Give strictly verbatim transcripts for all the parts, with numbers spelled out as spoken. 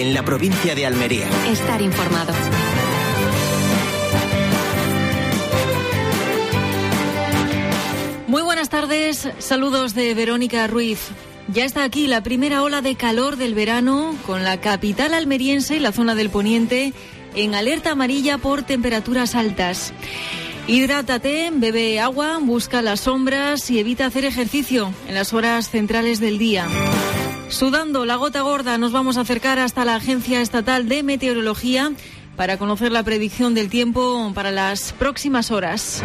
en la provincia de Almería. Estar informado. Muy buenas tardes, saludos de Verónica Ruiz. Ya está aquí la primera ola de calor del verano, con la capital almeriense y la zona del poniente en alerta amarilla por temperaturas altas. Hidrátate, bebe agua, busca las sombras y evita hacer ejercicio en las horas centrales del día. Sudando la gota gorda, nos vamos a acercar hasta la Agencia Estatal de Meteorología para conocer la predicción del tiempo para las próximas horas.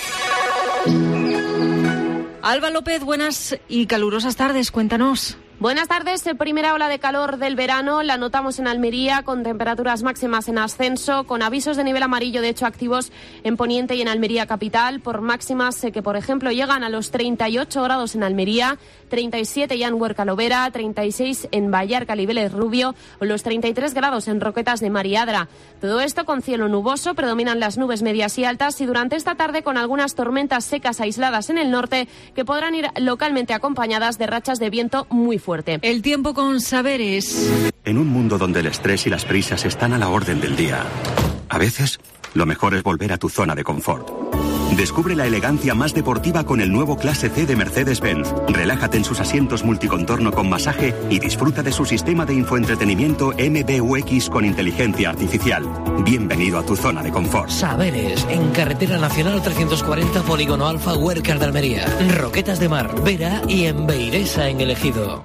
Alba López, buenas y calurosas tardes, cuéntanos. Buenas tardes. Primera ola de calor del verano la notamos en Almería, con temperaturas máximas en ascenso, con avisos de nivel amarillo de hecho activos en Poniente y en Almería capital, por máximas que por ejemplo llegan a los treinta y ocho grados en Almería, treinta y siete ya en Huerca Lovera, treinta y seis en Vallarca Vélez Rubio o los treinta y tres grados en Roquetas de Mariadra. Todo esto con cielo nuboso, predominan las nubes medias y altas y durante esta tarde con algunas tormentas secas aisladas en el norte que podrán ir localmente acompañadas de rachas de viento muy fuertes. Fuerte. El tiempo con Saberes. En un mundo donde el estrés y las prisas están a la orden del día, a veces lo mejor es volver a tu zona de confort. Descubre la elegancia más deportiva con el nuevo Clase C de Mercedes-Benz. Relájate en sus asientos multicontorno con masaje y disfruta de su sistema de infoentretenimiento M B U X con inteligencia artificial. Bienvenido a tu zona de confort. Saberes, en Carretera Nacional trescientos cuarenta, Polígono Alfa, Huércar de Almería. Roquetas de Mar, Vera y en Beiresa, en el Ejido.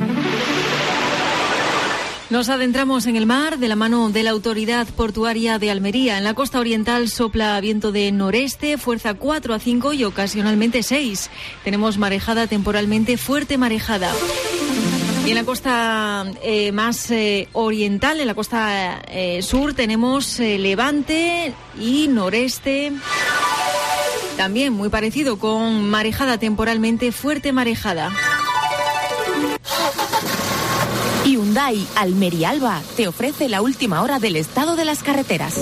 Nos adentramos en el mar de la mano de la Autoridad Portuaria de Almería. En la costa oriental sopla viento de noreste, fuerza cuatro a cinco y ocasionalmente seis. Tenemos marejada temporalmente fuerte marejada. Y en la costa eh, más eh, oriental, en la costa eh, sur, tenemos eh, levante y noreste. También muy parecido, con marejada temporalmente fuerte marejada. Hyundai Almería Alba te ofrece la última hora del estado de las carreteras.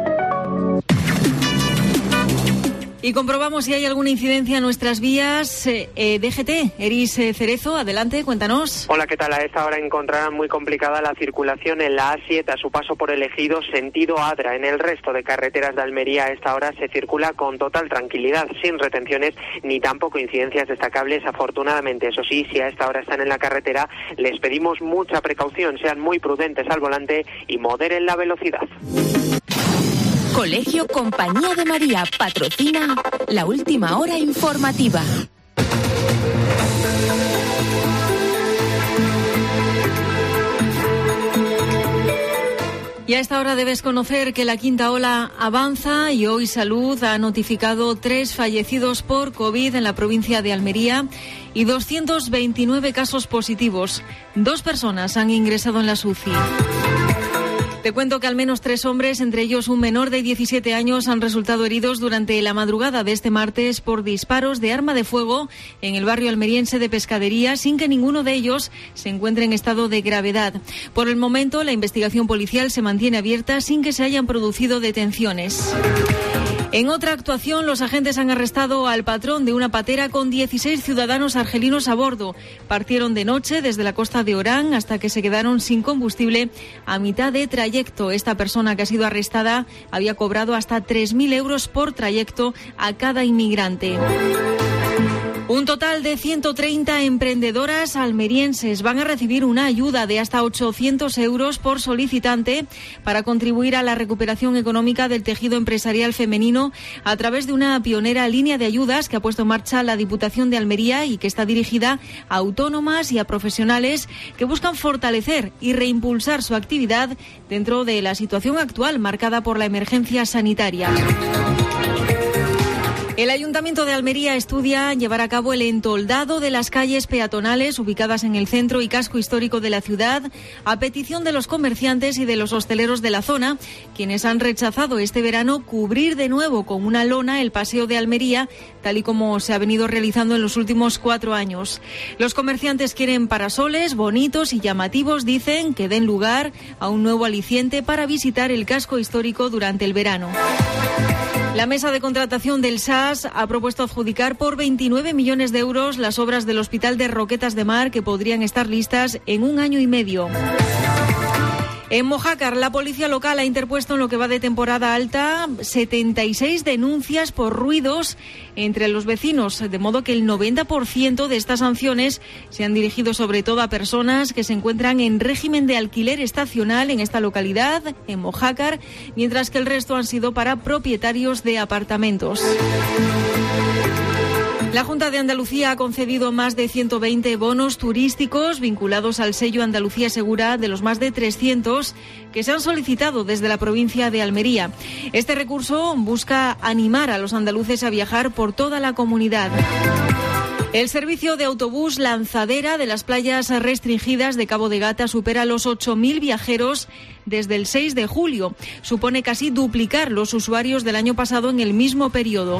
Y comprobamos si hay alguna incidencia en nuestras vías. Eh, eh, D G T, Eris eh, Cerezo, adelante, cuéntanos. Hola, ¿qué tal? A esta hora encontrarán muy complicada la circulación en la A siete a su paso por el Ejido, sentido Adra. En el resto de carreteras de Almería a esta hora se circula con total tranquilidad, sin retenciones ni tampoco incidencias destacables, afortunadamente. Eso sí, si a esta hora están en la carretera, les pedimos mucha precaución, sean muy prudentes al volante y moderen la velocidad. Colegio Compañía de María patrocina la última hora informativa. Y a esta hora debes conocer que la quinta ola avanza y hoy Salud ha notificado tres fallecidos por COVID en la provincia de Almería y doscientos veintinueve casos positivos. Dos personas han ingresado en las U C I. Te cuento que al menos tres hombres, entre ellos un menor de diecisiete años, han resultado heridos durante la madrugada de este martes por disparos de arma de fuego en el barrio almeriense de Pescadería, sin que ninguno de ellos se encuentre en estado de gravedad. Por el momento, la investigación policial se mantiene abierta sin que se hayan producido detenciones. En otra actuación, los agentes han arrestado al patrón de una patera con dieciséis ciudadanos argelinos a bordo. Partieron de noche desde la costa de Orán hasta que se quedaron sin combustible a mitad de trayecto. Esta persona que ha sido arrestada había cobrado hasta tres mil euros por trayecto a cada inmigrante. Un total de ciento treinta emprendedoras almerienses van a recibir una ayuda de hasta ochocientos euros por solicitante para contribuir a la recuperación económica del tejido empresarial femenino a través de una pionera línea de ayudas que ha puesto en marcha la Diputación de Almería y que está dirigida a autónomas y a profesionales que buscan fortalecer y reimpulsar su actividad dentro de la situación actual marcada por la emergencia sanitaria. El Ayuntamiento de Almería estudia llevar a cabo el entoldado de las calles peatonales ubicadas en el centro y casco histórico de la ciudad, a petición de los comerciantes y de los hosteleros de la zona, quienes han rechazado este verano cubrir de nuevo con una lona el paseo de Almería, tal y como se ha venido realizando en los últimos cuatro años. Los comerciantes quieren parasoles bonitos y llamativos, dicen, que den lugar a un nuevo aliciente para visitar el casco histórico durante el verano. La mesa de contratación del S A S ha propuesto adjudicar por veintinueve millones de euros las obras del Hospital de Roquetas de Mar, que podrían estar listas en un año y medio. En Mojácar, la policía local ha interpuesto en lo que va de temporada alta setenta y seis denuncias por ruidos entre los vecinos, de modo que el noventa por ciento de estas sanciones se han dirigido sobre todo a personas que se encuentran en régimen de alquiler estacional en esta localidad, en Mojácar, mientras que el resto han sido para propietarios de apartamentos. La Junta de Andalucía ha concedido más de ciento veinte bonos turísticos vinculados al sello Andalucía Segura de los más de trescientos que se han solicitado desde la provincia de Almería. Este recurso busca animar a los andaluces a viajar por toda la comunidad. El servicio de autobús Lanzadera de las playas restringidas de Cabo de Gata supera los ocho mil viajeros desde el seis de julio. Supone casi duplicar los usuarios del año pasado en el mismo periodo.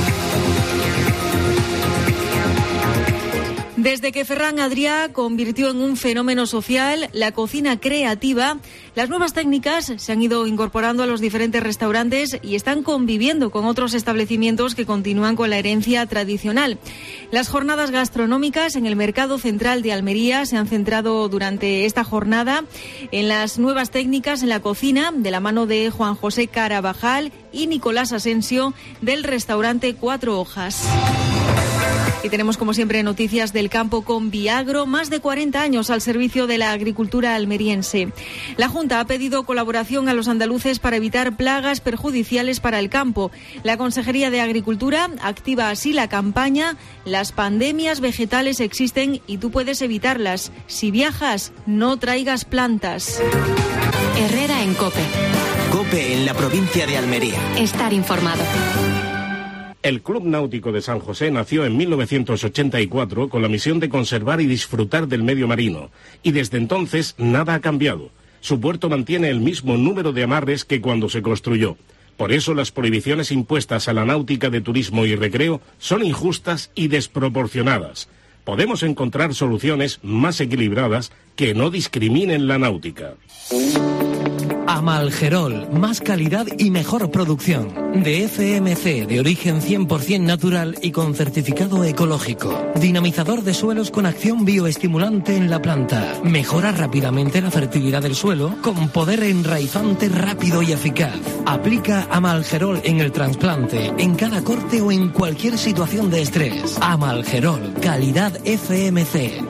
Desde que Ferran Adrià convirtió en un fenómeno social la cocina creativa, las nuevas técnicas se han ido incorporando a los diferentes restaurantes y están conviviendo con otros establecimientos que continúan con la herencia tradicional. Las jornadas gastronómicas en el Mercado Central de Almería se han centrado durante esta jornada en las nuevas técnicas en la cocina, de la mano de Juan José Carabajal y Nicolás Asensio del restaurante Cuatro Hojas. Y tenemos, como siempre, noticias del campo con Viagro, más de cuarenta años al servicio de la agricultura almeriense. La Junta ha pedido colaboración a los andaluces para evitar plagas perjudiciales para el campo. La Consejería de Agricultura activa así la campaña Las pandemias vegetales existen y tú puedes evitarlas. Si viajas, no traigas plantas. Herrera en COPE. COPE en la provincia de Almería. Estar informado. El Club Náutico de San José nació en mil novecientos ochenta y cuatro con la misión de conservar y disfrutar del medio marino, y desde entonces nada ha cambiado. Su puerto mantiene el mismo número de amarres que cuando se construyó. Por eso las prohibiciones impuestas a la náutica de turismo y recreo son injustas y desproporcionadas. Podemos encontrar soluciones más equilibradas que no discriminen la náutica. Amalgerol, más calidad y mejor producción. De F M C, de origen cien por ciento natural y con certificado ecológico. Dinamizador de suelos con acción bioestimulante en la planta. Mejora rápidamente la fertilidad del suelo con poder enraizante rápido y eficaz. Aplica Amalgerol en el trasplante, en cada corte o en cualquier situación de estrés. Amalgerol, calidad F M C.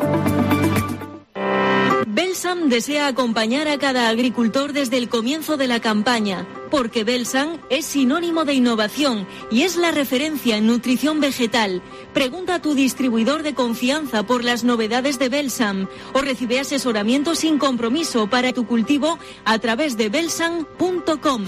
Belsam desea acompañar a cada agricultor desde el comienzo de la campaña, porque Belsam es sinónimo de innovación y es la referencia en nutrición vegetal. Pregunta a tu distribuidor de confianza por las novedades de Belsam o recibe asesoramiento sin compromiso para tu cultivo a través de belsam punto com.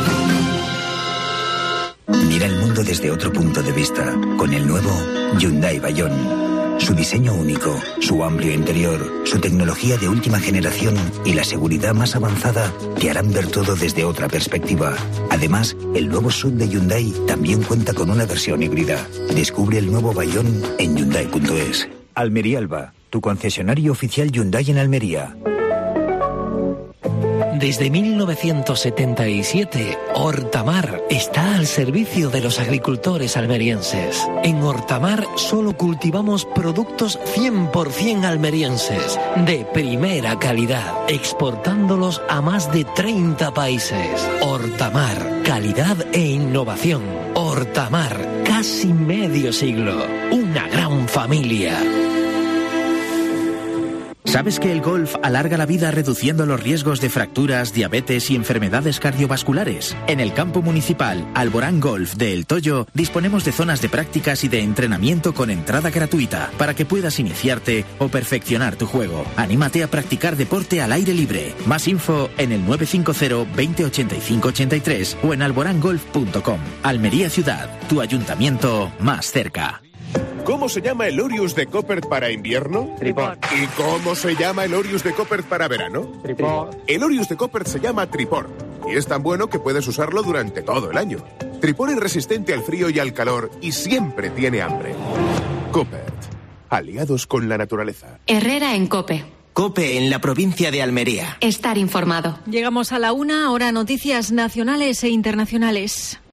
Mira el mundo desde otro punto de vista con el nuevo Hyundai Bayon. Su diseño único, su amplio interior, su tecnología de última generación y la seguridad más avanzada te harán ver todo desde otra perspectiva. Además, el nuevo S U V de Hyundai también cuenta con una versión híbrida. Descubre el nuevo Bayon en Hyundai punto es. Almería Alba, tu concesionario oficial Hyundai en Almería. Desde mil novecientos setenta y siete, Hortamar está al servicio de los agricultores almerienses. En Hortamar solo cultivamos productos cien por ciento almerienses, de primera calidad, exportándolos a más de treinta países. Hortamar, calidad e innovación. Hortamar, casi medio siglo. Una gran familia. ¿Sabes que el golf alarga la vida reduciendo los riesgos de fracturas, diabetes y enfermedades cardiovasculares? En el campo municipal Alborán Golf de El Toyo disponemos de zonas de prácticas y de entrenamiento con entrada gratuita para que puedas iniciarte o perfeccionar tu juego. Anímate a practicar deporte al aire libre. Más info en el nueve cinco cero, veinte ochenta y cinco ochenta y tres o en alborán golf punto com. Almería Ciudad, tu ayuntamiento más cerca. ¿Cómo se llama el Orius de Coppert para invierno? Tripod. ¿Y cómo se llama el Orius de Coppert para verano? Tripod. El Orius de Coppert se llama Tripor y es tan bueno que puedes usarlo durante todo el año. Tripor es resistente al frío y al calor y siempre tiene hambre. Coppert, aliados con la naturaleza. Herrera en COPE. COPE en la provincia de Almería. Estar informado. Llegamos a la una, ahora noticias nacionales e internacionales.